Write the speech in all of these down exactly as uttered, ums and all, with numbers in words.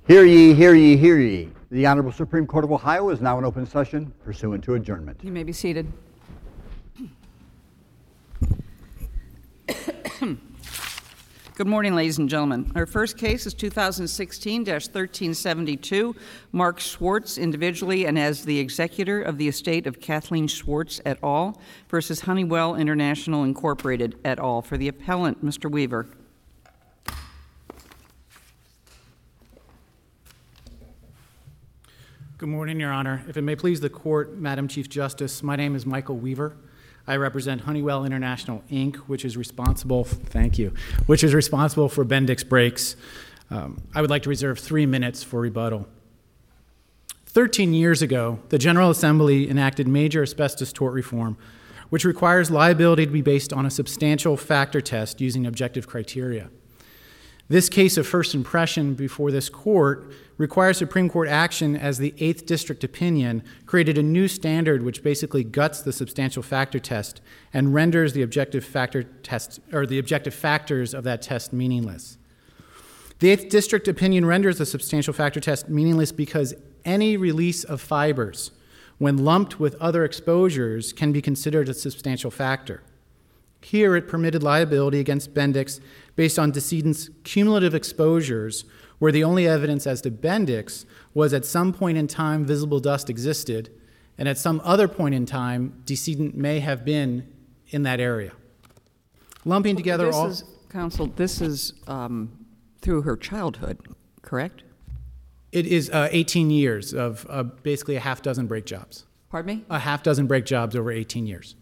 Hear ye, hear ye, hear ye. The Honorable Supreme Court of Ohio is now in open session pursuant to adjournment. You may be seated. Good morning, ladies and gentlemen. Our first case is two thousand sixteen dash thirteen seventy-two, Mark Schwartz, individually and as the executor of the estate of Kathleen Schwartz et al. Versus Honeywell International Incorporated et al. For the appellant, Mister Weaver. Good morning, Your Honor. If it may please the Court, Madam Chief Justice, my name is Michael Weaver. I represent Honeywell International, Incorporated, which is responsible, thank you, which is responsible for Bendix Brakes. Um, I would like to reserve three minutes for rebuttal. Thirteen years ago, the General Assembly enacted major asbestos tort reform, which requires liability to be based on a substantial factor test using objective criteria. This case of first impression before this court requires Supreme Court action as the eighth District opinion created a new standard which basically guts the substantial factor test and renders the objective factor test or the objective factors of that test meaningless. The eighth District opinion renders the substantial factor test meaningless because any release of fibers when lumped with other exposures can be considered a substantial factor. Here, it permitted liability against Bendix based on decedent's cumulative exposures, where the only evidence as to Bendix was at some point in time visible dust existed, and at some other point in time, decedent may have been in that area. Lumping together this all... Is, counsel, this is um, through her childhood, correct? It is uh, eighteen years of uh, basically a half dozen brake jobs. Pardon me? A half dozen brake jobs over eighteen years.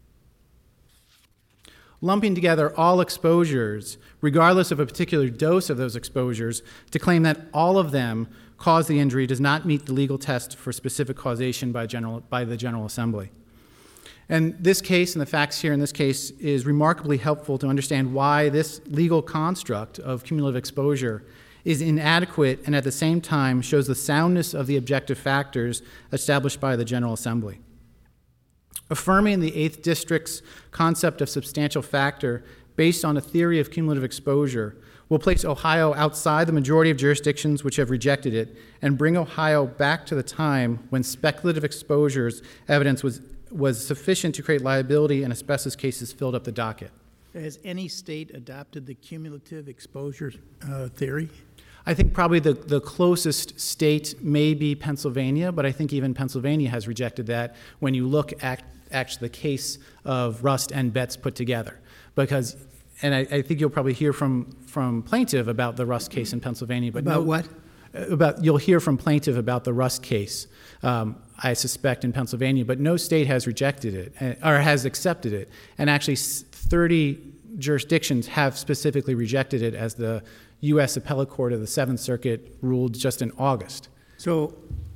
Lumping together all exposures, regardless of a particular dose of those exposures, to claim that all of them cause the injury does not meet the legal test for specific causation by, general, by the General Assembly. And this case, and the facts here in this case, is remarkably helpful to understand why this legal construct of cumulative exposure is inadequate and at the same time shows the soundness of the objective factors established by the General Assembly. Affirming the eighth District's concept of substantial factor based on a theory of cumulative exposure will place Ohio outside the majority of jurisdictions which have rejected it and bring Ohio back to the time when speculative exposures evidence was, was sufficient to create liability and asbestos cases filled up the docket. Has any state adopted the cumulative exposure uh, theory? I think probably the, the closest state may be Pennsylvania, but I think even Pennsylvania has rejected that when you look at actually the case of Rust and Betts put together. Because, and I, I think you'll probably hear from, from plaintiff about the Rust case in Pennsylvania. But about no, what? About, you'll hear from plaintiff about the Rust case, um, I suspect, in Pennsylvania, but no state has rejected it, or has accepted it. And actually thirty jurisdictions have specifically rejected it, as the U S Appellate Court of the Seventh Circuit ruled just in August. So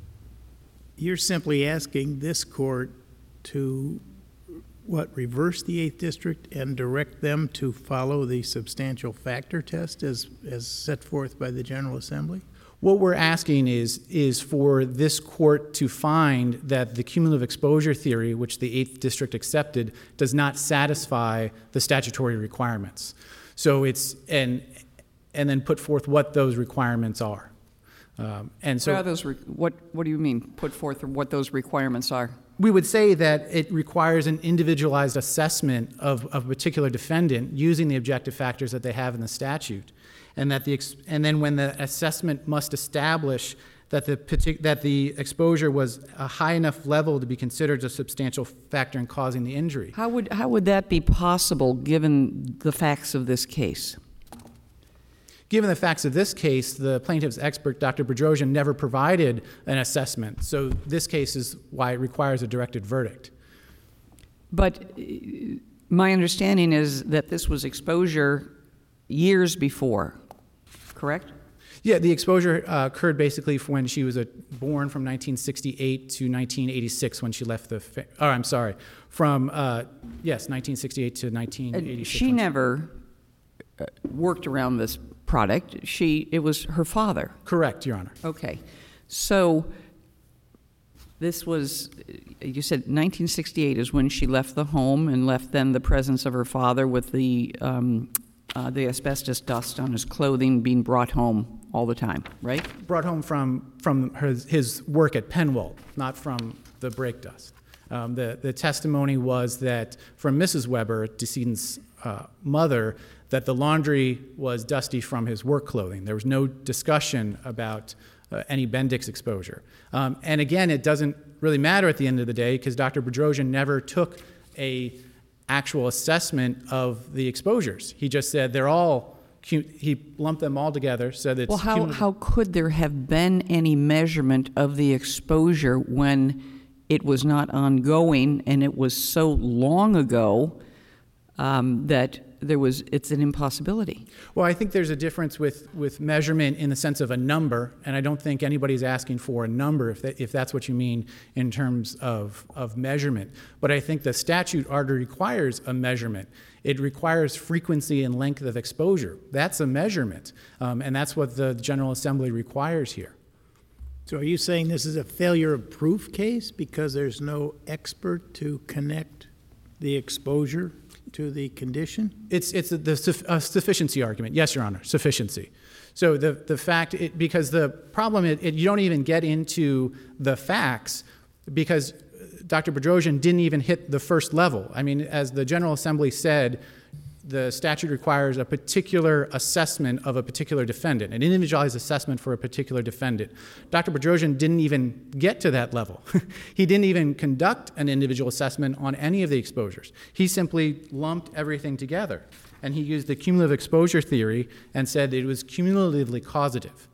you're simply asking this court to, what, reverse the eighth District and direct them to follow the substantial factor test as, as set forth by the General Assembly? What we're asking is, is for this court to find that the cumulative exposure theory, which the eighth District accepted, does not satisfy the statutory requirements. So it's, and, and then put forth what those requirements are. Um, and so, what, are those re- what, what do you mean, put forth what those requirements are? We would say that it requires an individualized assessment of, of a particular defendant using the objective factors that they have in the statute. And, that the ex- and then when the assessment must establish that the, partic- that the exposure was a high enough level to be considered a substantial factor in causing the injury. How would, how would that be possible given the facts of this case? Given the facts of this case, the plaintiff's expert, Doctor Bedrosian, never provided an assessment. So this case is why it requires a directed verdict. But uh, my understanding is that this was exposure years before, correct? Yeah, the exposure uh, occurred basically when she was a, born from nineteen sixty-eight to nineteen eighty-six when she left the, fa- oh, I'm sorry, from, uh, yes, nineteen sixty-eight to nineteen eighty-six. She never uh, worked around this product. She, it was her father. Correct, Your Honor. Okay. So this was, you said nineteen sixty-eight is when she left the home and left then the presence of her father with the, um, uh, the asbestos dust on his clothing being brought home all the time, right? Brought home from, from his, his work at Penwalt, not from the brake dust. Um, the, the testimony was that from Missus Weber, decedent's uh, mother, that the laundry was dusty from his work clothing. There was no discussion about uh, any Bendix exposure. Um, and again, it doesn't really matter at the end of the day because Doctor Bedrosian never took a actual assessment of the exposures. He just said they're all, he lumped them all together, said it's Well, how, cumulative. how could there have been any measurement of the exposure when it was not ongoing and it was so long ago um, that there was, it's an impossibility? Well, I think there's a difference with, with measurement in the sense of a number, and I don't think anybody's asking for a number if, that, if that's what you mean in terms of, of measurement. But I think the statute already requires a measurement. It requires frequency and length of exposure. That's a measurement, um, and that's what the General Assembly requires here. So are you saying this is a failure of proof case because there's no expert to connect the exposure to the condition? It's, it's a, the a sufficiency argument. Yes, Your Honor, sufficiency. So the, the fact, it, because the problem, it, it, you don't even get into the facts because Doctor Bedrosian didn't even hit the first level. I mean, as the General Assembly said, the statute requires a particular assessment of a particular defendant, an individualized assessment for a particular defendant. Doctor Bedrosian didn't even get to that level. He didn't even conduct an individual assessment on any of the exposures. He simply lumped everything together, and he used the cumulative exposure theory and said it was cumulatively causative.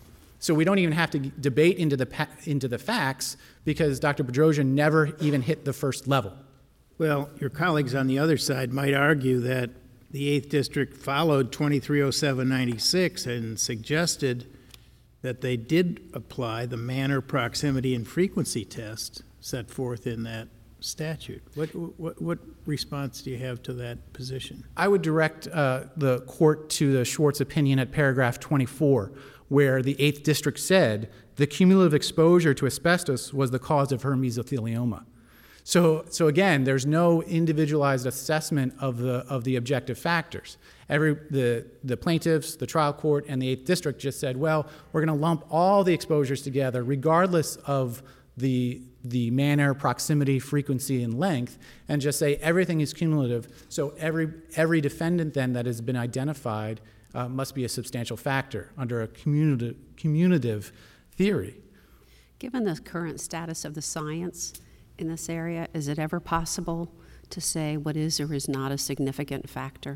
So we don't even have to debate into the, into the facts because Doctor Bedrosian never even hit the first level. Well, your colleagues on the other side might argue that the eighth District followed twenty-three oh seven ninety-six and suggested that they did apply the manner, proximity, and frequency test set forth in that statute. What, what, what response do you have to that position? I would direct uh, the court to the Schwartz opinion at paragraph twenty-four, where the eighth District said the cumulative exposure to asbestos was the cause of her mesothelioma. So, so again, there's no individualized assessment of the, of the objective factors. Every, the, the plaintiffs, the trial court, and the eighth District just said, well, we're going to lump all the exposures together regardless of the, the manner, proximity, frequency, and length, and just say everything is cumulative. So every, every defendant then that has been identified uh, must be a substantial factor under a commutative, commutative theory. Given the current status of the science in this area, is it ever possible to say what is or is not a significant factor?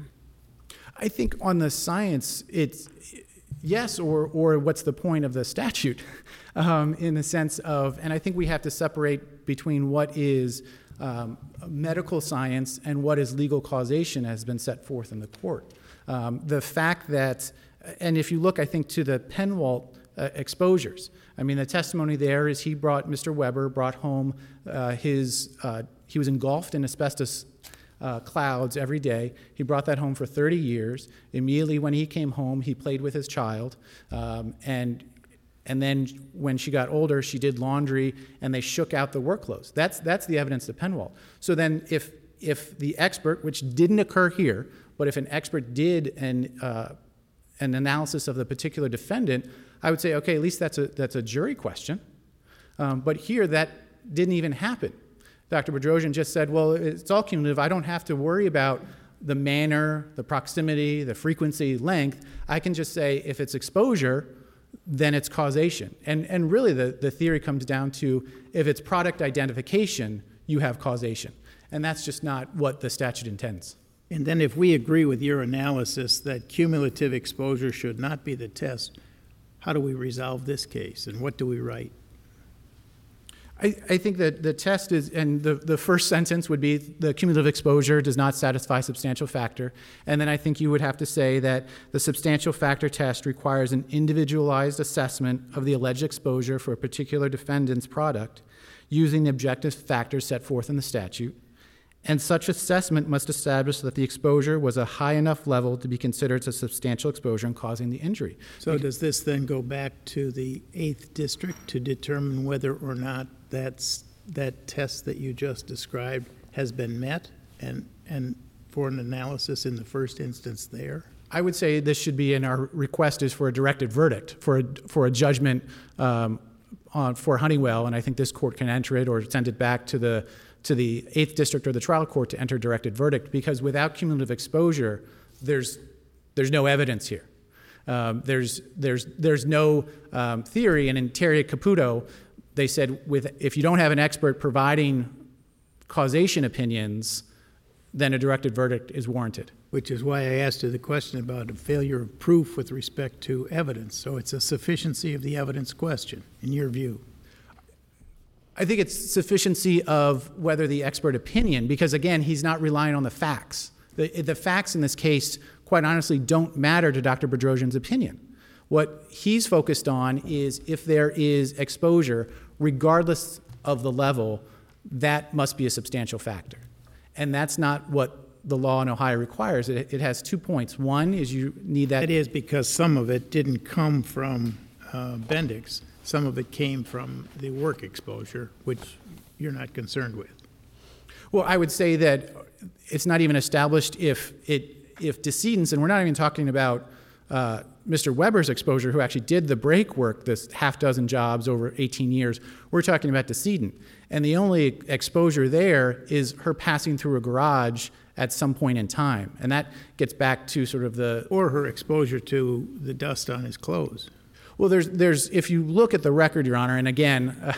I think on the science, it's yes, or, or what's the point of the statute um, in the sense of, and I think we have to separate between what is um, medical science and what is legal causation has been set forth in the court. Um, the fact that, and if you look, I think, to the Penwalt Uh, exposures. I mean, the testimony there is he brought, Mister Weber brought home uh, his, uh, he was engulfed in asbestos uh, clouds every day. He brought that home for thirty years. Immediately when he came home, he played with his child. Um, and and then when she got older, she did laundry and they shook out the work clothes. That's, that's the evidence to Penwalt. So then if, if the expert, which didn't occur here, but if an expert did an, uh, an analysis of the particular defendant, I would say, okay, at least that's a, that's a jury question. Um, but here, that didn't even happen. Doctor Bedrosian just said, well, it's all cumulative. I don't have to worry about the manner, the proximity, the frequency, length. I can just say if it's exposure, then it's causation. And, and really, the, the theory comes down to if it's product identification, you have causation. And that's just not what the statute intends. And then if we agree with your analysis that cumulative exposure should not be the test, how do we resolve this case, and what do we write? I, I think that the test is, and the, the first sentence would be the cumulative exposure does not satisfy substantial factor. And then I think you would have to say that the substantial factor test requires an individualized assessment of the alleged exposure for a particular defendant's product using the objective factors set forth in the statute. And such assessment must establish that the exposure was a high enough level to be considered a substantial exposure in causing the injury. So does this then go back to the eighth District to determine whether or not that's, that test that you just described has been met, and, and for an analysis in the first instance there? I would say this should be, in our request is for a directed verdict, for a, for a judgment um, on, for Honeywell, and I think this court can enter it or send it back to the to the eighth District or the trial court to enter directed verdict, because without cumulative exposure, there's there's no evidence here. Um, there's there's there's no um, theory, and in Terry Caputo, they said with if you don't have an expert providing causation opinions, then a directed verdict is warranted. Which is why I asked you the question about a failure of proof with respect to evidence. So it's a sufficiency of the evidence question, in your view. I think it's sufficiency of whether the expert opinion, because again, he's not relying on the facts. The, the facts in this case, quite honestly, don't matter to Doctor Bedrosian's opinion. What he's focused on is if there is exposure, regardless of the level, that must be a substantial factor. And that's not what the law in Ohio requires. It, it has two points. One is you need that. That is because some of it didn't come from uh, Bendix. Some of it came from the work exposure, which you're not concerned with. Well, I would say that it's not even established if it if decedents, and we're not even talking about uh, Mister Weber's exposure, who actually did the brake work, this half dozen jobs over eighteen years. We're talking about decedent. And the only exposure there is her passing through a garage at some point in time. And that gets back to sort of the... Or her exposure to the dust on his clothes. Well, there's, there's, if you look at the record, Your Honor, and again, uh,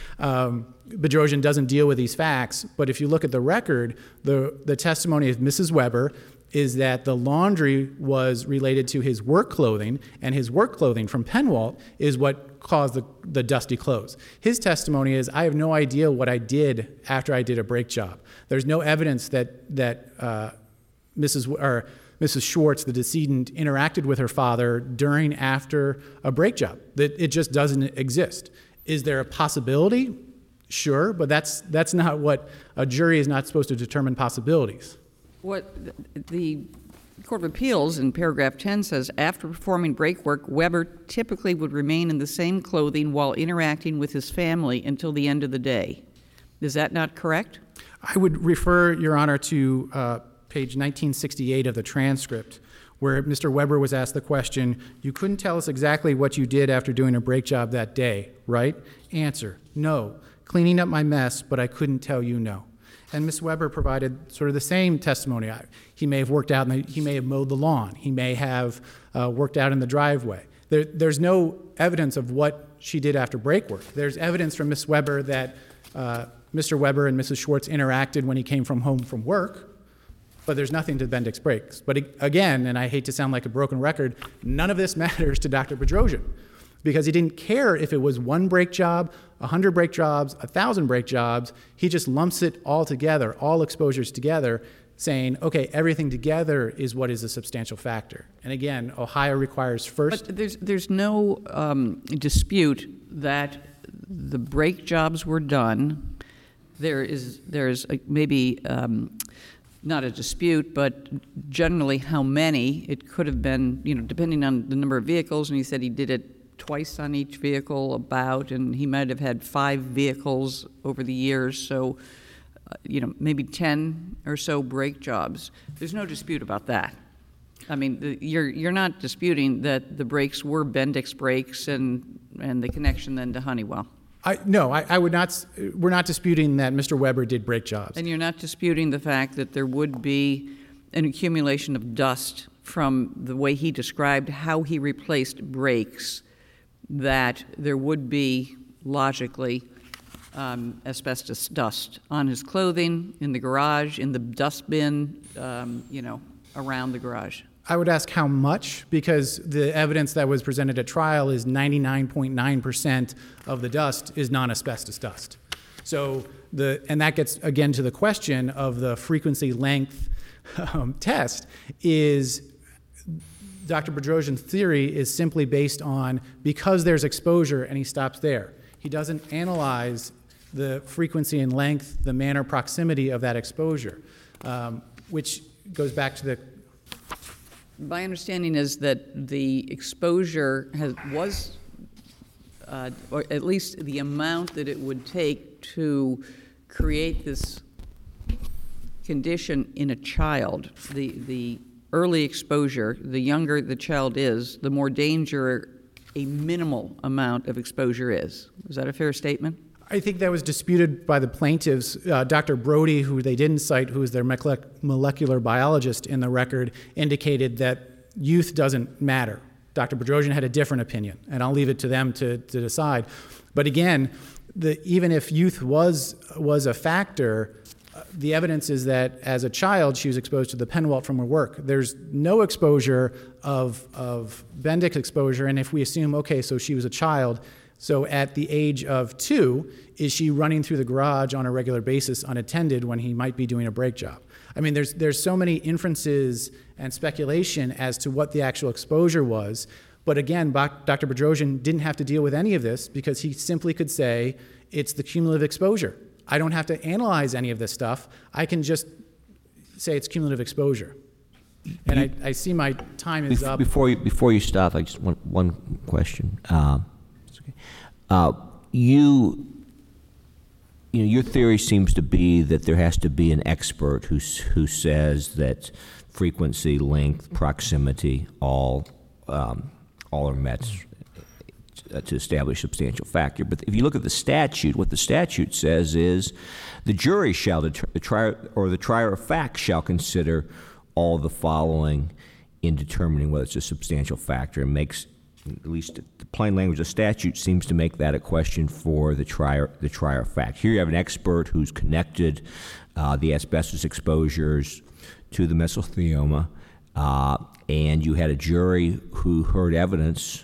um, Bedrosian doesn't deal with these facts, but if you look at the record, the, the testimony of Missus Weber is that the laundry was related to his work clothing, and his work clothing from Penwalt is what caused the, the dusty clothes. His testimony is, I have no idea what I did after I did a brake job. There's no evidence that, that uh, Missus W- or Missus Schwartz, the decedent, interacted with her father during, after a brake job. That it just doesn't exist. Is there a possibility? Sure, but that's that's not what a jury is not supposed to determine possibilities. What the Court of Appeals in paragraph ten says, after performing brake work, Weber typically would remain in the same clothing while interacting with his family until the end of the day. Is that not correct? I would refer, Your Honor, to uh, page nineteen sixty-eight of the transcript, where Mister Weber was asked the question, you couldn't tell us exactly what you did after doing a brake job that day, right? Answer, no. Cleaning up my mess, but I couldn't tell you no. And Miz Weber provided sort of the same testimony. He may have worked out, in the, he may have mowed the lawn. He may have uh, worked out in the driveway. There, there's no evidence of what she did after brake work. There's evidence from Miz Weber that uh, Mister Weber and Missus Schwartz interacted when he came from home from work, but there's nothing to Bendix Brakes. But again, and I hate to sound like a broken record, none of this matters to Doctor Bedrosian, because he didn't care if it was one brake job, a hundred brake jobs, a thousand brake jobs. He just lumps it all together, all exposures together, saying, okay, everything together is what is a substantial factor. And again, Ohio requires first... But there's, there's no um, dispute that the brake jobs were done. There is there's a, maybe um, not a dispute, but generally how many. It could have been, you know, depending on the number of vehicles, and he said he did it twice on each vehicle about, and he might have had five vehicles over the years, so, uh, you know, maybe ten or so brake jobs. There's no dispute about that. I mean, the, you're you're not disputing that the brakes were Bendix brakes and and the connection then to Honeywell. I, no, I, I would not. We're not disputing that Mister Weber did brake jobs. And you're not disputing the fact that there would be an accumulation of dust from the way he described how he replaced brakes, that there would be, logically, um, asbestos dust on his clothing, in the garage, in the dustbin, um, you know, around the garage. I would ask how much, because the evidence that was presented at trial is ninety-nine point nine percent of the dust is non-asbestos dust. So the, and that gets again to the question of the frequency length um, test. Is Doctor Bedrosian's theory is simply based on because there's exposure and he stops there. He doesn't analyze the frequency and length, the manner, proximity of that exposure, um, which goes back to the... My understanding is that the exposure has, was, uh, or at least the amount that it would take to create this condition in a child, the, the early exposure, the younger the child is, the more danger a minimal amount of exposure is. Is that a fair statement? I think that was disputed by the plaintiffs. Uh, Doctor Brody, who they didn't cite, who is their molecular biologist in the record, indicated that youth doesn't matter. Doctor Bedrosian had a different opinion, and I'll leave it to them to, to decide. But again, the, even if youth was, was a factor, uh, the evidence is that as a child, she was exposed to the Penwalt from her work. There's no exposure of, of Bendix exposure, and if we assume, okay, so she was a child, so at the age of two, is she running through the garage on a regular basis unattended when he might be doing a brake job? I mean, there's, there's so many inferences and speculation as to what the actual exposure was. But again, Doctor Bedrosian didn't have to deal with any of this because he simply could say, it's the cumulative exposure. I don't have to analyze any of this stuff. I can just say it's cumulative exposure. And I, I see my time is up. Before you, before you stop, I just want one question. Uh, okay. uh, you, you know, your theory seems to be that there has to be an expert who who says that frequency, length, proximity, all um, all are met to establish substantial factor. But if you look at the statute, what the statute says is the jury shall deter, the trier or the trier of fact shall consider all the following in determining whether it's a substantial factor, and makes, at least the plain language of the statute seems to make that a question for the trier, the trier of fact. Here you have an expert who's connected uh, the asbestos exposures to the mesothelioma, uh, and you had a jury who heard evidence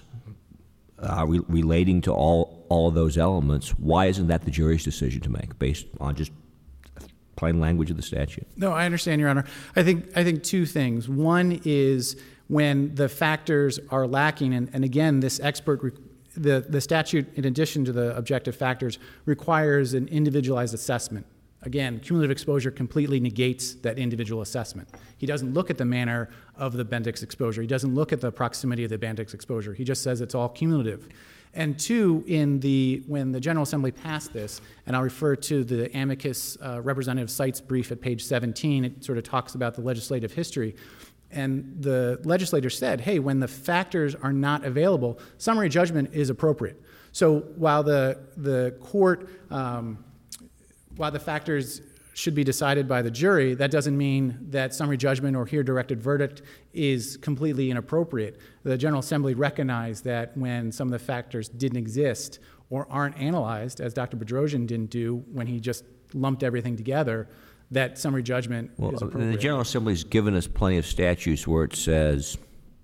uh, re relating to all, all of those elements. Why isn't that the jury's decision to make based on just plain language of the statute? No, I understand, Your Honor. I think, I think two things. One is when the factors are lacking, and, and again, this expert, the, the statute, in addition to the objective factors, requires an individualized assessment. Again, cumulative exposure completely negates that individual assessment. He doesn't look at the manner of the Bendix exposure. He doesn't look at the proximity of the Bendix exposure. He just says it's all cumulative. And two, in the, when the General Assembly passed this, and I'll refer to the amicus uh, representative cites brief at page seventeen, it sort of talks about the legislative history. And the legislator said, hey, when the factors are not available, summary judgment is appropriate. So while the, the court, um, while the factors should be decided by the jury, that doesn't mean that summary judgment or here directed verdict is completely inappropriate. The General Assembly recognized that when some of the factors didn't exist or aren't analyzed, as Doctor Bedrosian didn't do when he just lumped everything together, that summary judgment well, is appropriate. The General Assembly has given us plenty of statutes where it says,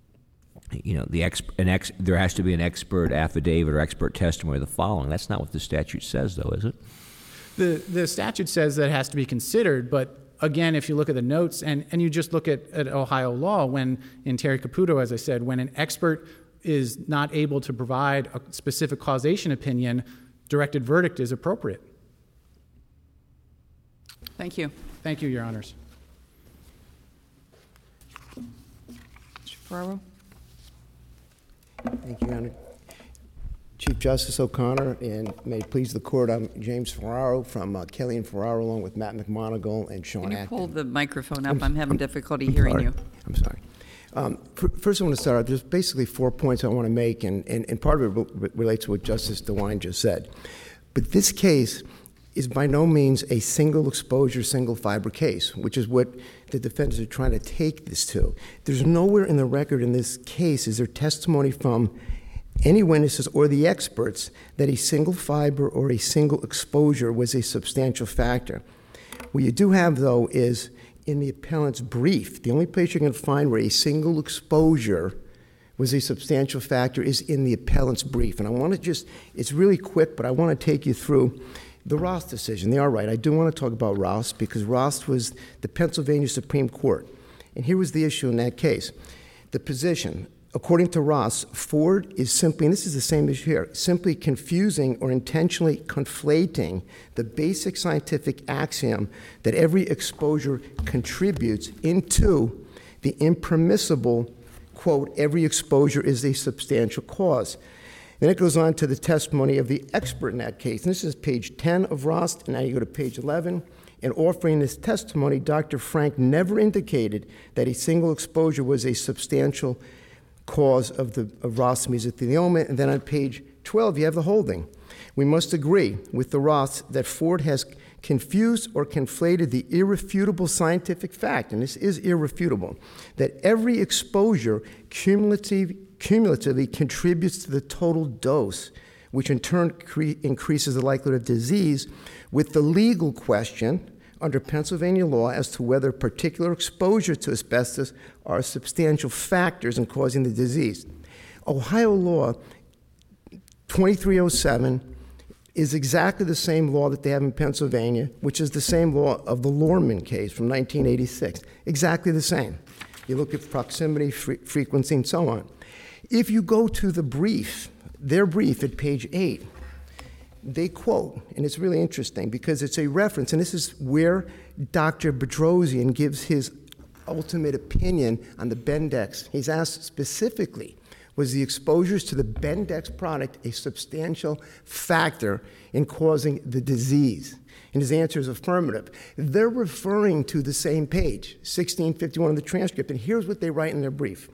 you know, the ex, an ex, there has to be an expert affidavit or expert testimony of the following. That's not what the statute says, though, is it? The, the statute says that it has to be considered, but again, if you look at the notes and, and you just look at, at Ohio law, when in Terry Caputo, as I said, when an expert is not able to provide a specific causation opinion, directed verdict is appropriate. Thank you. Thank you, Your Honors. Mister Ferraro? Thank you, Your Honor. Chief Justice O'Connor, and may it please the court, I'm James Ferraro from uh, Kelly and Ferraro, along with Matt McMonigal and Sean Can you Acton. pull the microphone up? I'm, I'm having I'm, difficulty I'm hearing sorry. you. I'm sorry. Um, first, I want to start out. There's basically four points I want to make, and, and, and part of it re relates to what Justice DeWine just said. But this case is by no means a single exposure, single fiber case, which is what the defendants are trying to take this to. There's nowhere in the record in this case is there testimony from any witnesses or the experts that a single fiber or a single exposure was a substantial factor. What you do have, though, is in the appellant's brief, the only place you can find where a single exposure was a substantial factor is in the appellant's brief. And I want to just, it's really quick, but I want to take you through the Ross decision. They are right. I do want to talk about Ross because Ross was the Pennsylvania Supreme Court. And here was the issue in that case. The position, according to Ross, Ford is simply, and this is the same issue here, simply confusing or intentionally conflating the basic scientific axiom that every exposure contributes into the impermissible, quote, every exposure is a substantial cause. Then it goes on to the testimony of the expert in that case. And this is page ten of Ross, and now you go to page eleven. In offering this testimony, Doctor Frank never indicated that a single exposure was a substantial cause of the of Roth's mesothelioma. And then on page twelve, you have the holding. We must agree with the Roths that Ford has confused or conflated the irrefutable scientific fact, and this is irrefutable, that every exposure cumulative, cumulatively contributes to the total dose, which in turn cre- increases the likelihood of disease, with the legal question under Pennsylvania law as to whether particular exposure to asbestos are substantial factors in causing the disease. Ohio law twenty-three oh seven is exactly the same law that they have in Pennsylvania, which is the same law of the Lorman case from nineteen eighty-six. Exactly the same. You look at proximity, fre- frequency, and so on. If you go to the brief, their brief at page eight, they quote, and it's really interesting because it's a reference, and this is where Doctor Bedrosian gives his ultimate opinion on the Bendix. He's asked specifically, was the exposures to the Bendix product a substantial factor in causing the disease? And his answer is affirmative. They're referring to the same page, sixteen fifty-one of the transcript, and here's what they write in their brief.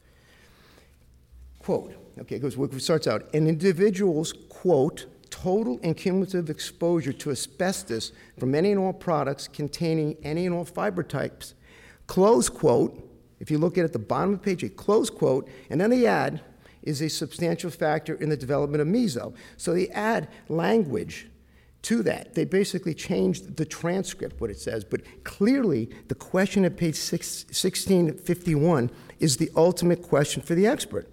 Quote, okay, it goes, it starts out, an individual's, quote, total and cumulative exposure to asbestos from any and all products containing any and all fiber types, close quote. If you look at it at the bottom of the page, a close quote, and then they add, is a substantial factor in the development of meso. So they add language to that. They basically changed the transcript, what it says, but clearly the question at page six, sixteen fifty-one is the ultimate question for the expert.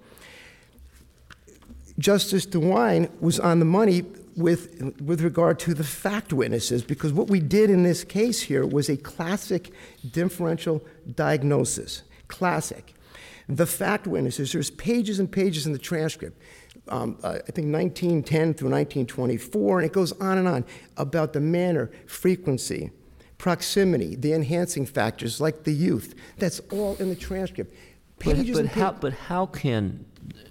Justice DeWine was on the money with, with regard to the fact witnesses, because what we did in this case here was a classic differential diagnosis. Classic. The fact witnesses, there's pages and pages in the transcript, um, uh, I think nineteen ten through nineteen twenty-four, and it goes on and on about the manner, frequency, proximity, the enhancing factors like the youth. That's all in the transcript. Pages But, but and how? pa- But how can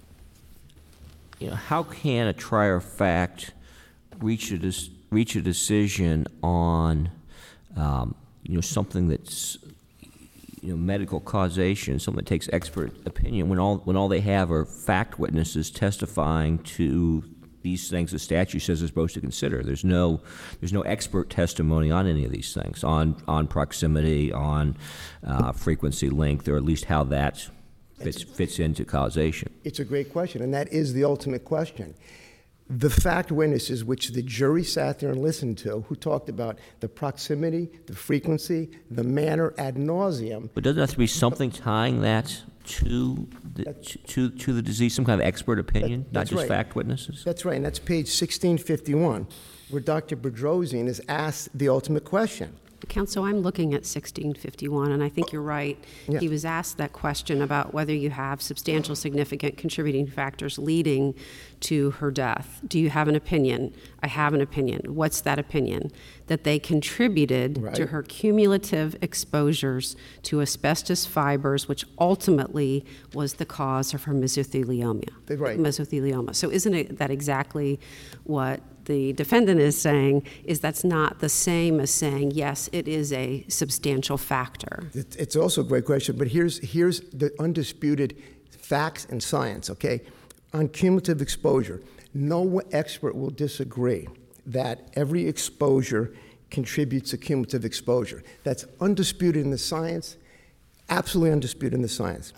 you know? How can a trier of fact reach a dis- reach a decision on um, you know something that's you know medical causation, something that takes expert opinion, when all when all they have are fact witnesses testifying to these things the statute says they're supposed to consider? There's no there's no expert testimony on any of these things, on on proximity, on uh, frequency, length, or at least how that fits fits into causation. It's a great question, and that is the ultimate question. The fact witnesses, which the jury sat there and listened to, who talked about the proximity, the frequency, the manner ad nauseum. But doesn't there have to be something tying that to the, to to the disease, some kind of expert opinion, That- not that's just right. fact witnesses? That's right, and that's page sixteen fifty-one, where Doctor Bedrosian is asked the ultimate question. Counsel, I'm looking at sixteen fifty-one, and I think you're right. Yeah. He was asked that question about whether you have substantial significant contributing factors leading to her death. Do you have an opinion? I have an opinion. What's that opinion? That they contributed Right. to her cumulative exposures to asbestos fibers, which ultimately was the cause of her mesothelioma. Right. Mesothelioma. So isn't it that exactly what the defendant is saying, is that's not the same as saying, yes, it is a substantial factor? It- It's also a great question, but here's, here's the undisputed facts and science, okay? On cumulative exposure, no expert will disagree that every exposure contributes to cumulative exposure. That's undisputed in the science, absolutely undisputed in the science.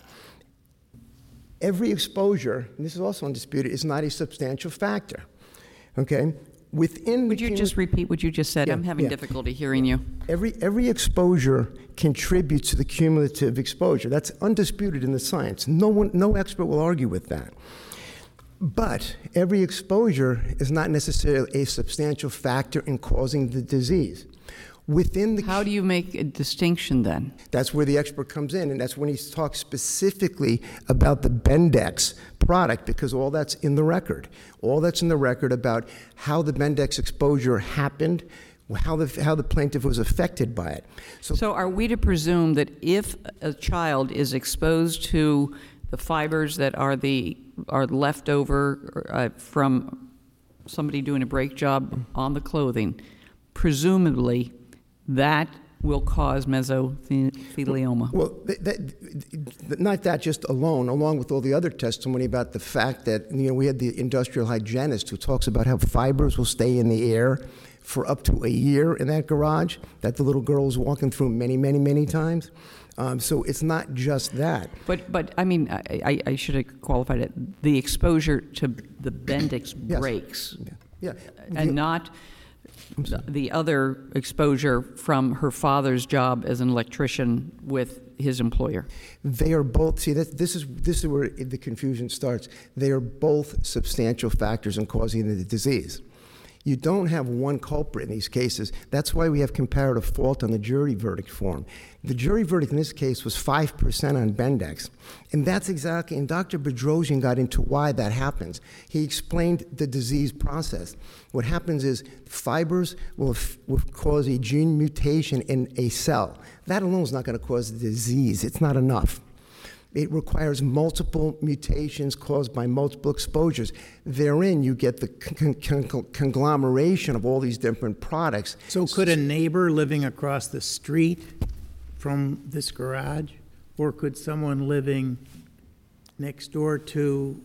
Every exposure, and this is also undisputed, is not a substantial factor, okay? Within Would the you cumu- just repeat what you just said? Yeah, I'm having yeah. difficulty hearing you. Every, every exposure contributes to the cumulative exposure. That's undisputed in the science. No one, no expert will argue with that. But every exposure is not necessarily a substantial factor in causing the disease. Within the How do you make a distinction then? That's where the expert comes in, and that's when he talks specifically about the Bendix product, because all that's in the record. All that's in the record about how the Bendix exposure happened, how the, how the plaintiff was affected by it. So, So are we to presume that if a child is exposed to the fibers that are the are left over uh, from somebody doing a brake job on the clothing, presumably that will cause mesothelioma. Well, that, that, not that just alone, along with all the other testimony about the fact that, you know, we had the industrial hygienist who talks about how fibers will stay in the air for up to a year in that garage that the little girl was walking through many, many, many times. Um, so it's not just that. But, but I mean, I, I, I should have qualified it. The exposure to the Bendix Yes. brakes, Yeah. yeah. and The- not the other exposure from her father's job as an electrician with his employer. They are both, see, that, this is this is where the confusion starts. They are both substantial factors in causing the disease. You don't have one culprit in these cases. That's why we have comparative fault on the jury verdict form. The jury verdict in this case was five percent on Bendix. And that's exactly, and Doctor Bedrosian got into why that happens. He explained the disease process. What happens is fibers will, f- will cause a gene mutation in a cell. That alone is not going to cause the disease. It's not enough. It requires multiple mutations caused by multiple exposures. Therein, you get the con- con- conglomeration of all these different products. So could a neighbor living across the street from this garage, or could someone living next door to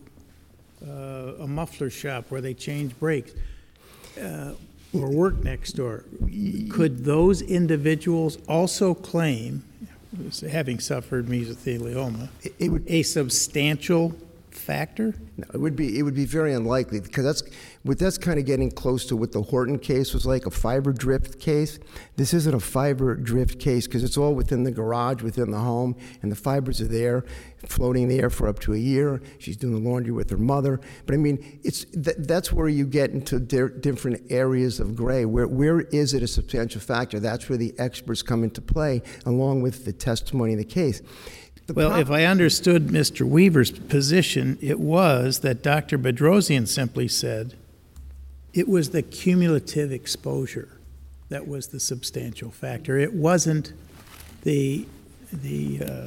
uh, a muffler shop where they change brakes, uh, or work next door, could those individuals also claim, having suffered mesothelioma, It- it would- a substantial factor? No, it would be it would be very unlikely, because that's what that's kind of getting close to what the Horton case was like, a fiber drift case. This isn't a fiber drift case because it's all within the garage, within the home, and the fibers are there, floating in the air for up to a year. She's doing the laundry with her mother. But I mean, it's th- that's where you get into di- different areas of gray. Where where is it a substantial factor? That's where the experts come into play, along with the testimony in the case. The Well, prob- if I understood Mister Weaver's position, it was that Doctor Bedrosian simply said it was the cumulative exposure that was the substantial factor. It wasn't the, the, uh,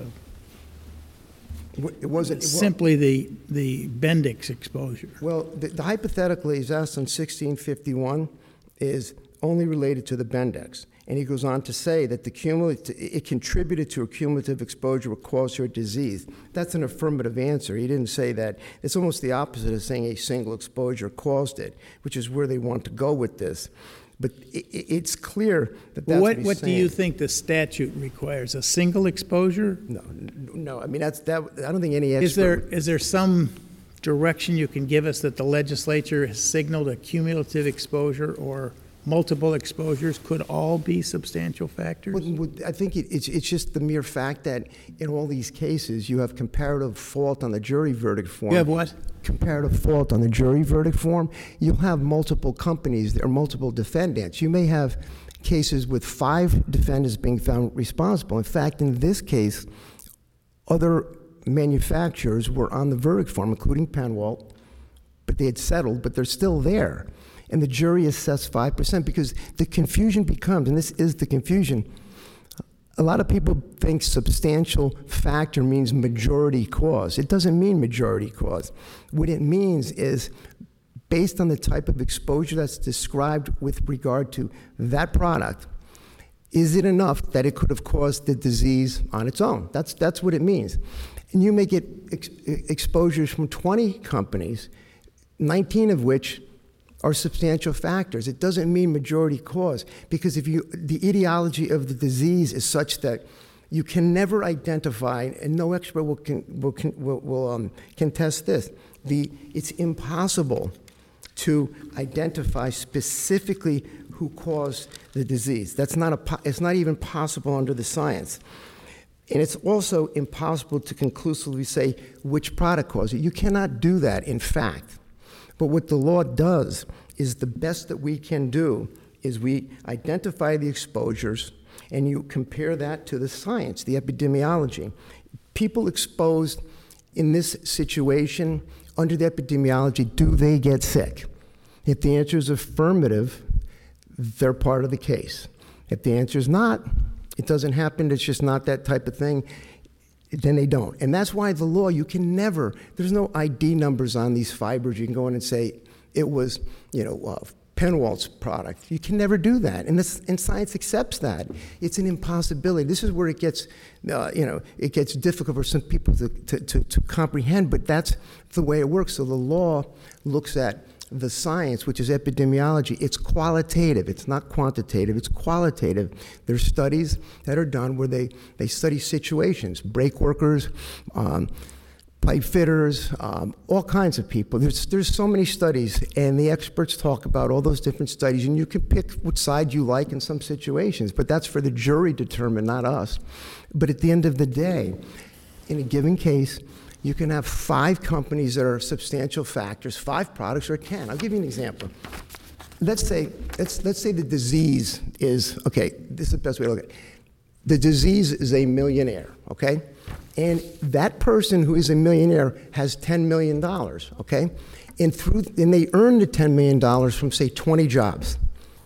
it wasn't it wa- simply the, the Bendix exposure. Well, the, the hypothetical he's asked on sixteen fifty-one is only related to the Bendix. And he goes on to say that the cumulative, it contributed to a cumulative exposure which caused her disease. That's an affirmative answer. He didn't say that. It's almost the opposite of saying a single exposure caused it, which is where they want to go with this. But it, it's clear that that's What, what he's what do saying. you think the statute requires? A single exposure? No, no. I mean, that's that. I don't think any expert. Is there, is there some direction you can give us that the legislature has signaled a cumulative exposure or multiple exposures could all be substantial factors? Well, well, I think it, it's, it's just the mere fact that in all these cases you have comparative fault on the jury verdict form. You have what? Comparative fault on the jury verdict form. You'll have multiple companies, there are multiple defendants. You may have cases with five defendants being found responsible. In fact, in this case, other manufacturers were on the verdict form, including Penwalt, but they had settled, but they're still there. And the jury assessed five percent because the confusion becomes, and this is the confusion, a lot of people think substantial factor means majority cause. It doesn't mean majority cause. What it means is based on the type of exposure that's described with regard to that product, is it enough that it could have caused the disease on its own? That's, that's what it means. And you may get ex- exposures from twenty companies, nineteen of which are substantial factors. It doesn't mean majority cause, because if you, the etiology of the disease is such that you can never identify, and no expert will can, will, can, will, will um, contest this. The it's impossible to identify specifically who caused the disease. That's not a. po- It's not even possible under the science. And it's also impossible to conclusively say which product caused it. You cannot do that, in fact. But what the law does is the best that we can do is we identify the exposures and you compare that to the science, the epidemiology. People exposed in this situation under the epidemiology, do they get sick? If the answer is affirmative, they're part of the case. If the answer is not, it doesn't happen, it's just not that type of thing, then they don't. And that's why the law, you can never, there's no I D numbers on these fibers. You can go in and say it was, you know, uh, Penwald's product. You can never do that, and, this, and science accepts that. It's an impossibility. This is where it gets, uh, you know, it gets difficult for some people to, to, to, to comprehend, but that's the way it works. So the law looks at the science, which is epidemiology. It's qualitative. It's not quantitative. It's qualitative. There's studies that are done where they, they study situations, brake workers, um, pipe fitters, um, all kinds of people. There's, there's so many studies, and the experts talk about all those different studies, and you can pick which side you like in some situations, but that's for the jury to determine, not us. But at the end of the day, in a given case, you can have five companies that are substantial factors, five products, or it can. I'll give you an example. Let's say, let's, let's say the disease is, okay, this is the best way to look at it. The disease is a millionaire, okay? And that person who is a millionaire has ten million dollars, okay? And, through, and they earned the ten million dollars from, say, twenty jobs,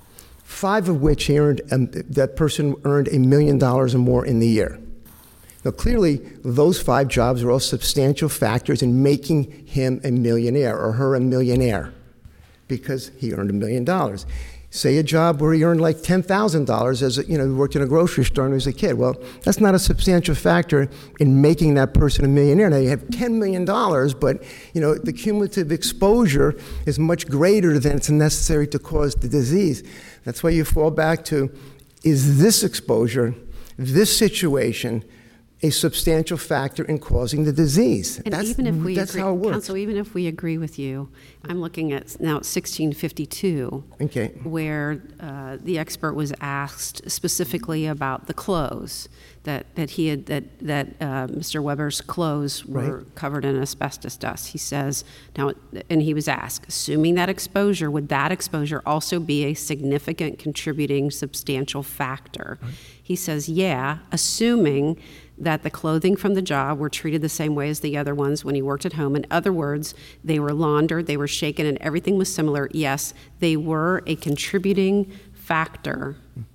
five of which he earned, um, that person earned a million dollars or more in the year. Now, clearly, those five jobs are all substantial factors in making him a millionaire or her a millionaire because he earned a million dollars. Say a job where he earned like ten thousand dollars as a, you know, he worked in a grocery store when he was a kid. Well, that's not a substantial factor in making that person a millionaire. Now, you have ten million dollars, but, you know, the cumulative exposure is much greater than it's necessary to cause the disease. That's why you fall back to, is this exposure, this situation, a substantial factor in causing the disease? And that's, even if we that's agree, how it works. Counsel, even if we agree with you, I'm looking at now sixteen fifty-two, Okay. where uh, the expert was asked specifically about the clothes that, that he had that that uh, Mister Weber's clothes were Right. covered in asbestos dust. He says now, and he was asked, assuming that exposure, would that exposure also be a significant contributing substantial factor? Right. He says, yeah, assuming that the clothing from the job were treated the same way as the other ones when he worked at home. In other words, they were laundered, they were shaken, and everything was similar. Yes, they were a contributing factor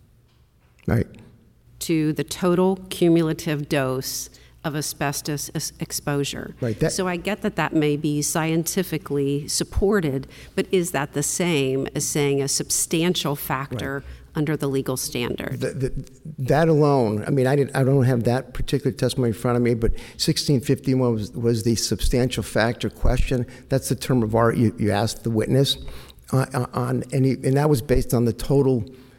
Right. to the total cumulative dose of asbestos ex- exposure. Right, that- so I get that that may be scientifically supported, but is that the same as saying a substantial factor under the legal standard? The, the, that alone, I mean, I, didn't, I don't have that particular testimony in front of me, but sixteen fifty-one was, was the substantial factor question. That's the term of art you, you asked the witness uh, on, and, he, and that was based on the total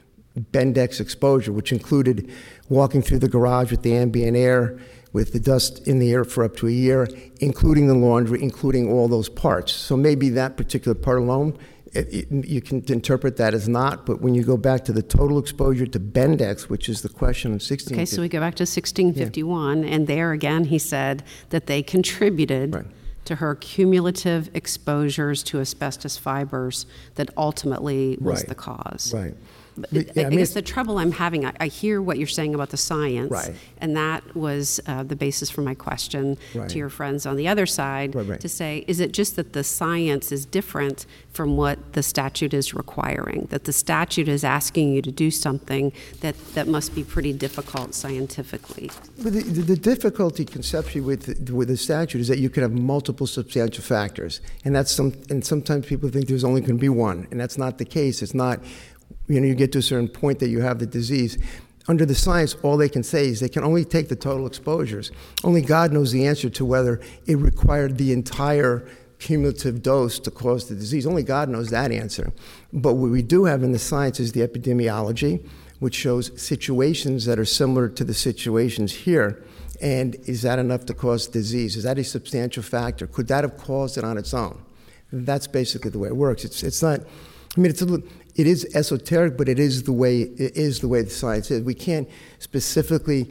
Bendix exposure, which included walking through the garage with the ambient air, with the dust in the air for up to a year, including the laundry, including all those parts. So maybe that particular part alone, It, it, you can interpret that as not, but when you go back to the total exposure to Bendix, which is the question in sixteen. Okay, so we go back to sixteen fifty-one, yeah. And there again he said that they contributed right. to her cumulative exposures to asbestos fibers that ultimately was right. the cause. Right. But Yeah, I, I I mean, guess the trouble I'm having, I, I hear what you're saying about the science, Right. and that was uh, the basis for my question Right. to your friends on the other side, Right, right. to say, is it just that the science is different from what the statute is requiring, that the statute is asking you to do something that, that must be pretty difficult scientifically? But the, the, the difficulty conceptually with the, with the statute is that you can have multiple substantial factors, and that's some. And sometimes people think there's only going to be one, and that's not the case. It's not. You know, you get to a certain point that you have the disease. Under the science, all they can say is they can only take the total exposures. Only God knows the answer to whether it required the entire cumulative dose to cause the disease. Only God knows that answer. But what we do have in the science is the epidemiology, which shows situations that are similar to the situations here. And is that enough to cause disease? Is that a substantial factor? Could that have caused it on its own? And that's basically the way it works. It's it's not. I mean, it's a little. It is esoteric, but it is the way it is the way the science is. We can't specifically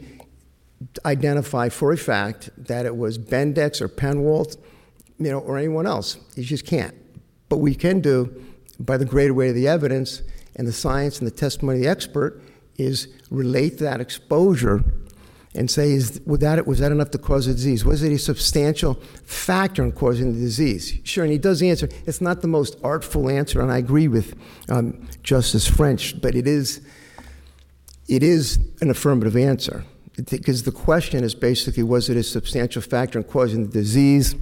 identify for a fact that it was Bendix or Penwald, you know, or anyone else. You just can't. But we can do, by the greater weight of the evidence and the science and the testimony of the expert, is relate that exposure and say, is was that, was that enough to cause a disease? Was it a substantial factor in causing the disease? Sure, and he does answer. It's not the most artful answer, and I agree with um, Justice French, but it is, it is an affirmative answer. Because the question is basically, was it a substantial factor in causing the disease?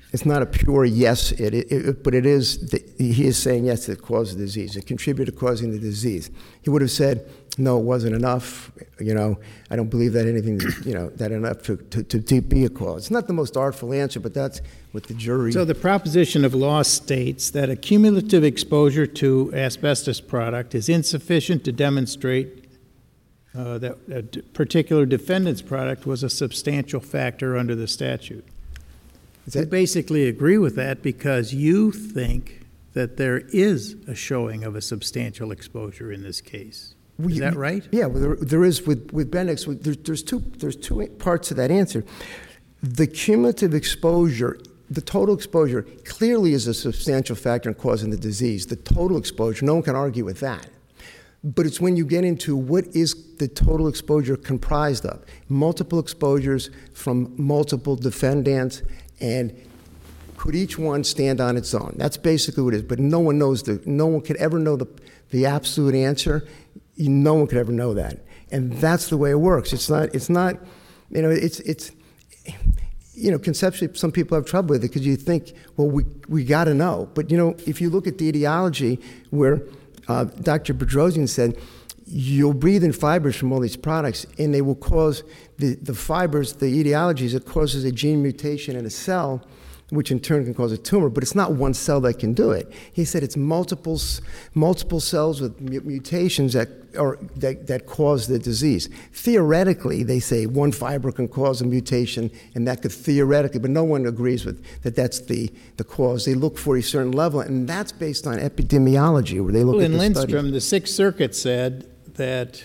It's not a pure yes, it, it, it- but it is, the, he is saying yes, it caused the disease. It contributed to causing the disease. He would have said, no, it wasn't enough. You know, I don't believe that anything, you know, that enough to, to, to be a cause. It's not the most artful answer, but that's what the jury. So the proposition of law states that a cumulative exposure to asbestos product is insufficient to demonstrate uh, that a d- particular defendant's product was a substantial factor under the statute. Is You that- basically agree with that because you think that there is a showing of a substantial exposure in this case. We- Is that we- right? Yeah, well, there, there is with, with Bendix, with- there's, there's two, there's two parts to that answer. The cumulative exposure, the total exposure clearly is a substantial factor in causing the disease. The total exposure, no one can argue with that. But it's when you get into what is the total exposure comprised of. Multiple exposures from multiple defendants, and could each one stand on its own? That's basically what it is. But no one knows the, no one could ever know the, the absolute answer. No one could ever know that. And that's the way it works. It's not, it's not, you know, it's, it's, you know, conceptually, some people have trouble with it because you think, well, we, we got to know. But, you know, if you look at the etiology where uh, Doctor Bedrosian said, you'll breathe in fibers from all these products, and they will cause the, the fibers, the etiologies, it causes a gene mutation in a cell, which in turn can cause a tumor, but it's not one cell that can do it. He said it's multiple, s- multiple cells with mu- mutations that, or, that, that cause the disease. Theoretically, they say one fiber can cause a mutation, and that could theoretically, but no one agrees with that that's the, the cause. They look for a certain level, and that's based on epidemiology, where they look Well, at in the Lindstrom, studies. the Sixth Circuit said that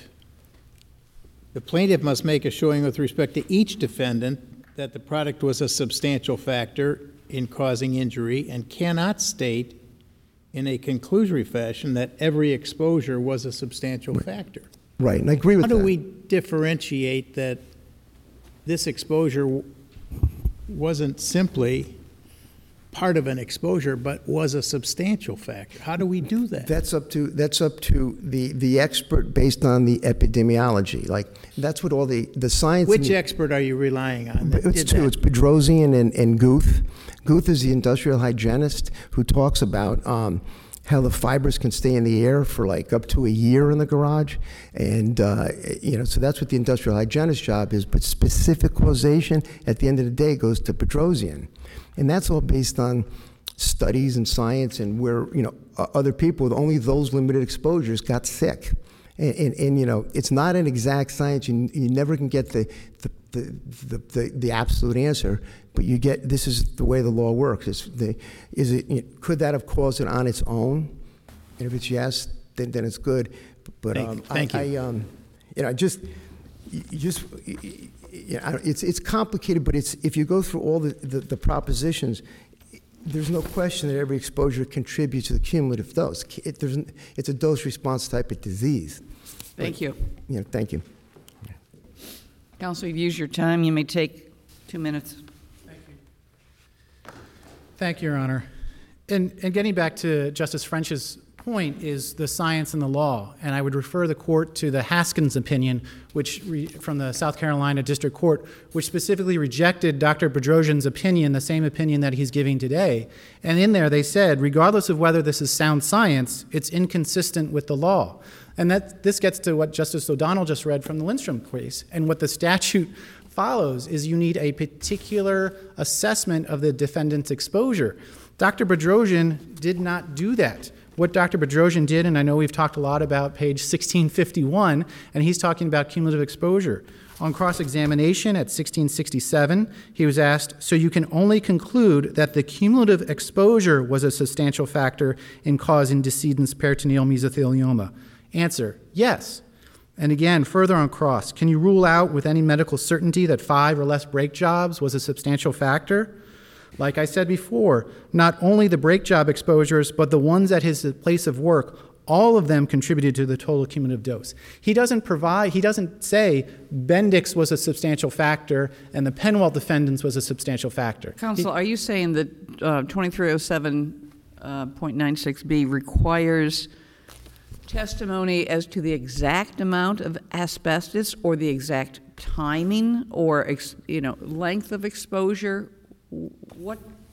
the plaintiff must make a showing with respect to each defendant that the product was a substantial factor in causing injury and cannot state in a conclusory fashion that every exposure was a substantial factor. Right, and I agree with How that. do we differentiate that this exposure w- wasn't simply part of an exposure, but was a substantial factor? How do we do that? That's up to that's up to the, the expert based on the epidemiology. Like that's what all the the science. Which and- expert are you relying on? that It's did two. that? It's Bedrosian and, and Guth. Guth is the industrial hygienist who talks about um, how the fibers can stay in the air for like up to a year in the garage, and uh, you know, so that's what the industrial hygienist job is. But specific causation at the end of the day goes to Bedrosian, and that's all based on studies and science and where you know uh, other people with only those limited exposures got sick. And, and, and you know, it's not an exact science. You, you never can get the the, the, the, the the absolute answer, but you get, this is the way the law works. It's the, is it, you know, could that have caused it on its own? And if it's yes, then, then it's good. But Thank- um, thank I, you. I, um, you know, just, you you just, you know, I don't- it's, it's complicated, but it's, if you go through all the, the, the propositions, there's no question that every exposure contributes to the cumulative dose. It, there's, n- it's a dose-response type of disease. Thank you. You know, thank you. Counsel, you've used your time. You may take two minutes. Thank you, Your Honor. And, and getting back to Justice French's point is the science and the law. And I would refer the court to the Haskins opinion, which re, from the South Carolina District Court, which specifically rejected Doctor Bedrosian's opinion, the same opinion that he's giving today. And in there they said, regardless of whether this is sound science, it's inconsistent with the law. And that this gets to what Justice O'Donnell just read from the Lindstrom case. And what the statute follows is you need a particular assessment of the defendant's exposure. Doctor Bedrosian did not do that. What Doctor Bedrosian did, and I know we've talked a lot about page sixteen fifty-one, and he's talking about cumulative exposure. On cross-examination at sixteen sixty-seven, he was asked, so you can only conclude that the cumulative exposure was a substantial factor in causing decedent's peritoneal mesothelioma. Answer, yes. And again, further on cross, can you rule out with any medical certainty that five or less brake jobs was a substantial factor? Like I said before, not only the brake job exposures, but the ones at his place of work, all of them contributed to the total cumulative dose. He doesn't provide, he doesn't say Bendix was a substantial factor and the Penwell defendants was a substantial factor. Counsel, are you saying that uh, twenty-three oh seven point nine six B requires testimony as to the exact amount of asbestos or the exact timing or ex, you know length of exposure? What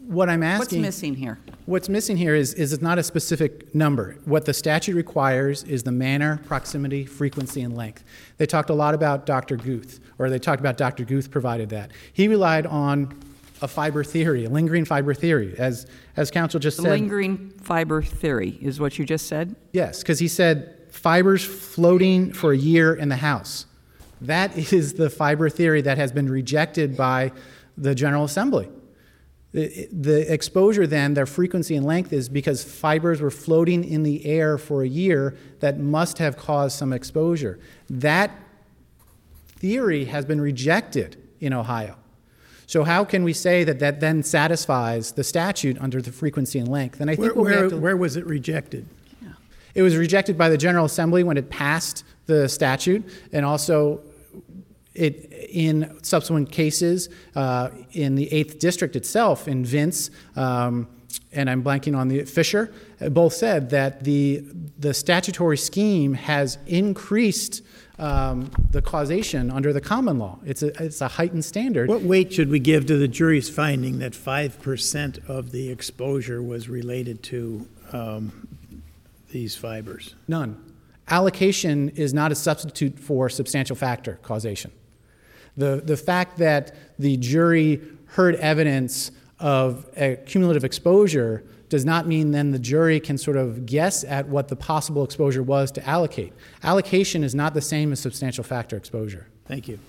what I'm What's asking... missing here? What's missing here is, is it's not a specific number. What the statute requires is the manner, proximity, frequency, and length. They talked a lot about Doctor Guth, or they talked about Doctor Guth provided that. He relied on a fiber theory, a lingering fiber theory, as, as counsel just The said. lingering fiber theory is what you just said? Yes, because he said fibers floating for a year in the house. That is the fiber theory that has been rejected by the General Assembly. The, the exposure then, their frequency and length, is because fibers were floating in the air for a year that must have caused some exposure. That theory has been rejected in Ohio. So how can we say that that then satisfies the statute under the frequency and length? And I think Where, what we where, have to, where was it rejected? it was rejected by the General Assembly when it passed the statute, and also it, in subsequent cases uh, in the eighth District itself, in Vince, um, and I'm blanking on the Fisher, both said that the, the statutory scheme has increased um, the causation under the common law. It's a, it's a heightened standard. What weight should we give to the jury's finding that five percent of the exposure was related to um, these fibers? None. Allocation is not a substitute for substantial factor causation. The, the fact that the jury heard evidence of a cumulative exposure does not mean then the jury can sort of guess at what the possible exposure was to allocate. Allocation is not the same as substantial factor exposure. Thank you.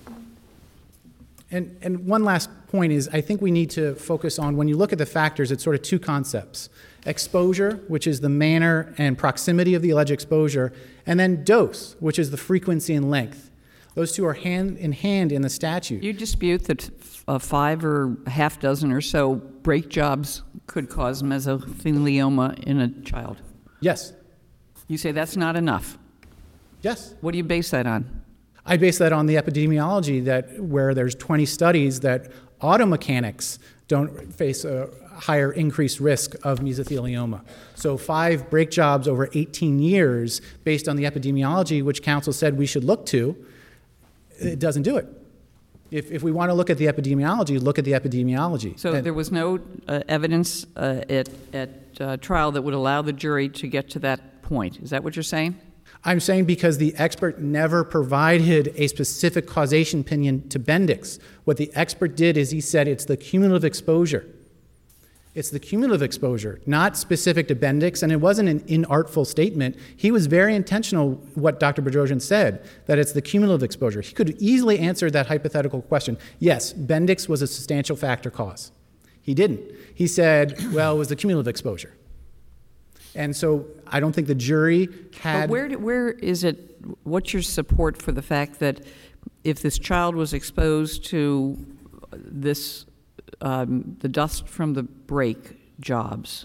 And, and one last point is I think we need to focus on, when you look at the factors, it's sort of two concepts. Exposure, which is the manner and proximity of the alleged exposure, and then dose, which is the frequency and length. Those two are hand in hand in the statute. You dispute that uh, five or a half dozen or so brake jobs could cause mesothelioma in a child. Yes. You say that's not enough. Yes. What do you base that on? I base that on the epidemiology that where there's twenty studies that auto mechanics don't face a higher increased risk of mesothelioma. So five brake jobs over eighteen years, based on the epidemiology, which counsel said we should look to, it doesn't do it. If, if we want to look at the epidemiology, look at the epidemiology. So And there was no uh, evidence uh, at, at uh, trial that would allow the jury to get to that point. Is that what you're saying? I'm saying because the expert never provided a specific causation opinion to Bendix. What the expert did is he said it's the cumulative exposure. It's the cumulative exposure, not specific to Bendix, and it wasn't an inartful statement. He was very intentional, what Doctor Bedrosian said, that it's the cumulative exposure. He could easily answer that hypothetical question. Yes, Bendix was a substantial factor cause. He didn't. He said, well, it was the cumulative exposure. And so I don't think the jury had... But where, do, where is it, what's your support for the fact that if this child was exposed to this, um, the dust from the brake jobs,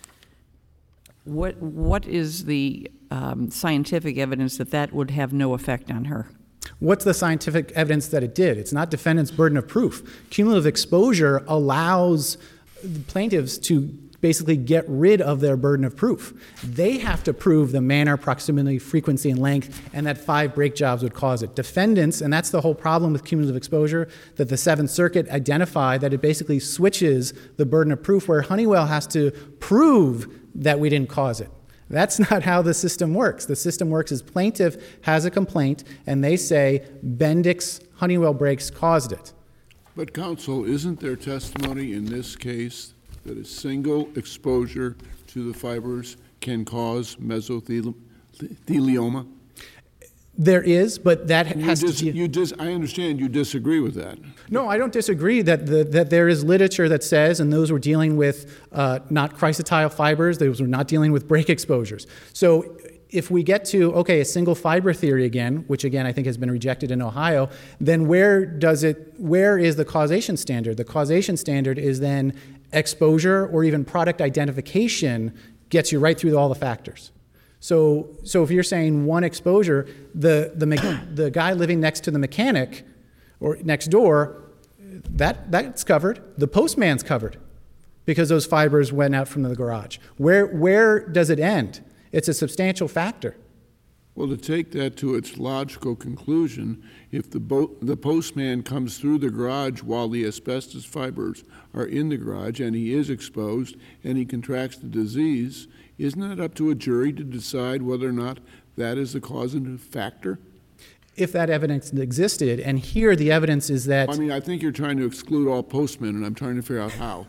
what, what is the um, scientific evidence that that would have no effect on her? What's the scientific evidence that it did? It's not defendant's burden of proof. Cumulative exposure allows the plaintiffs to basically get rid of their burden of proof. They have to prove the manner, proximity, frequency, and length, and that five brake jobs would cause it. Defendants, and that's the whole problem with cumulative exposure, that the Seventh Circuit identified that it basically switches the burden of proof where Honeywell has to prove that we didn't cause it. That's not how the system works. The system works as plaintiff has a complaint, and they say Bendix Honeywell brakes caused it. But counsel, isn't there testimony in this case that a single exposure to the fibers can cause mesothelioma? There is, but that You has dis- to be... you dis- I understand you disagree with that. No, I don't disagree that the, that there is literature that says, and those were dealing with uh, not chrysotile fibers, those were not dealing with brake exposures. So if we get to, okay, a single fiber theory again, which again I think has been rejected in Ohio, then where does it, where is the causation standard? The causation standard is then exposure or even product identification gets you right through all the factors. So, so if you're saying one exposure, the, the, the guy living next to the mechanic or next door, that, that's covered. The postman's covered because those fibers went out from the garage. Where, where does it end? It's a substantial factor. Well, to take that to its logical conclusion, if the bo- the postman comes through the garage while the asbestos fibers are in the garage and he is exposed and he contracts the disease, isn't it up to a jury to decide whether or not that is the causative factor? If that evidence existed, and here the evidence is that... I mean, I think you're trying to exclude all postmen, and I'm trying to figure out how.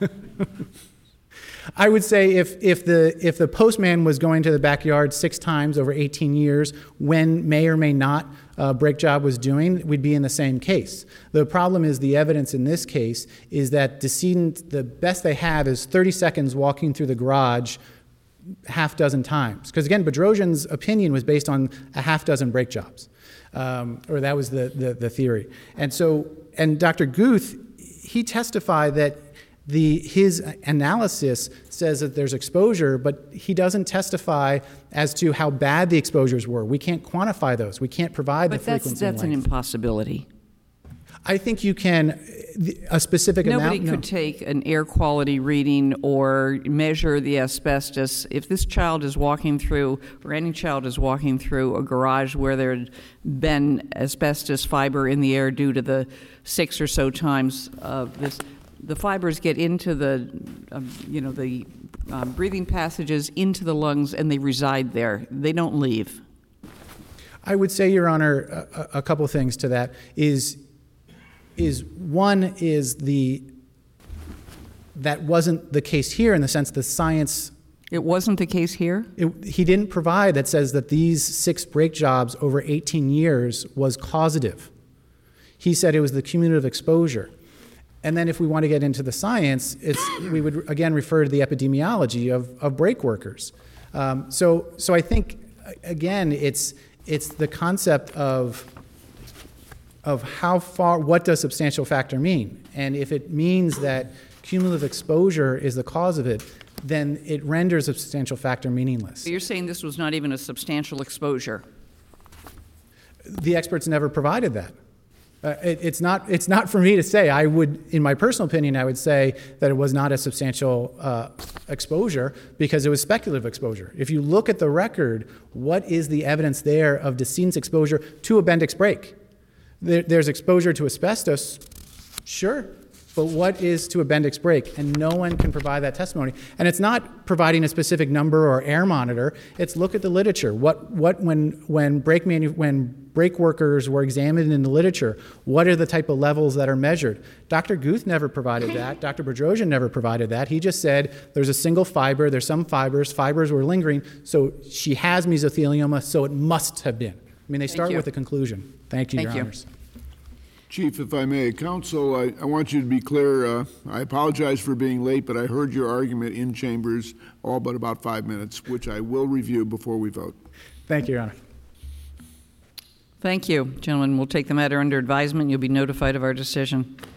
I would say if, if, the, if the postman was going to the backyard six times over eighteen years, when may or may not uh, brake job was doing, we'd be in the same case. The problem is the evidence in this case is that decedent, the best they have is thirty seconds walking through the garage half dozen times. Because again, Bedrosian's opinion was based on a half dozen brake jobs. Um, or that was the, the, the theory. And so, and Doctor Guth, he testified that the, his analysis says that there's exposure, but he doesn't testify as to how bad the exposures were. We can't quantify those. We can't provide But the that's, frequency that's and an length. impossibility. I think you can, a specific Nobody amount. could no. take an air quality reading or measure the asbestos. If this child is walking through, or any child is walking through a garage where there had been asbestos fiber in the air due to the six or so times of this, the fibers get into the, um, you know, the um, breathing passages into the lungs, and they reside there. They don't leave. I would say, Your Honor, a, a couple things to that is, is one is the, that wasn't the case here in the sense the science. It wasn't the case here? It, he didn't provide that says that these six brake jobs over eighteen years was causative. He said it was the cumulative exposure. And then if we want to get into the science, it's, we would again refer to the epidemiology of, of brake workers. Um, so, so I think, again, it's, it's the concept of, of how far, what does substantial factor mean? And if it means that cumulative exposure is the cause of it, then it renders a substantial factor meaningless. So you're saying this was not even a substantial exposure? The experts never provided that. Uh, it, it's not, it's not for me to say. I would, in my personal opinion, I would say that it was not a substantial uh, exposure because it was speculative exposure. If you look at the record, what is the evidence there of decedent's exposure to a Bendix brake? There, there's exposure to asbestos, sure, but what is to a Bendix brake? And no one can provide that testimony. And it's not providing a specific number or air monitor. It's look at the literature. What, what when, when, brake manu- when brake workers were examined in the literature, what are the type of levels that are measured? Doctor Guth never provided that. Doctor Bedrosian never provided that. He just said there's a single fiber, there's some fibers, fibers were lingering, so she has mesothelioma, so it must have been. I mean, they start you. with a conclusion. Thank you, Thank Your you. Honors. Chief, if I may, counsel, I, I want you to be clear. Uh, I apologize for being late, but I heard your argument in chambers all but about five minutes, which I will review before we vote. Thank you, Your Honor. Thank you, gentlemen. We'll take the matter under advisement. You'll be notified of our decision.